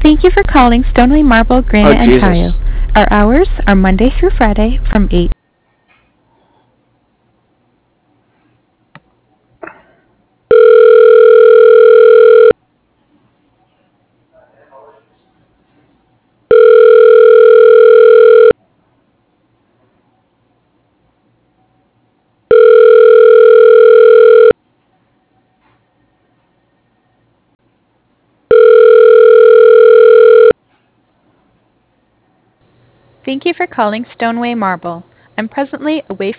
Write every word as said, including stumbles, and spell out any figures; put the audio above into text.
Thank you for calling Stoneway Marble Oh, Granite and Tile. Jesus. Our hours are Monday through Friday from eight. Thank you for calling Stoneway Marble. I'm presently away